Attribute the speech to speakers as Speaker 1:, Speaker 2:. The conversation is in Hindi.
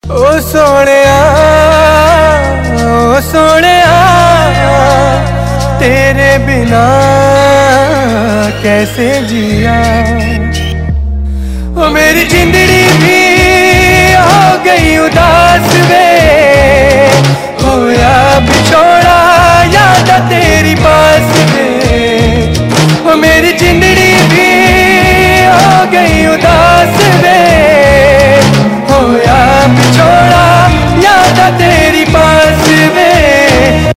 Speaker 1: ओ सोहणिया तेरे बिना कैसे जिया। ओ मेरी जिंदड़ी भी हो गई उदास वे, होया बिछोड़ा याद तेरी पास वे। ओ मेरी जिंदड़ी भी हो गई उदास वे, होया बिछोड़ा याद तेरी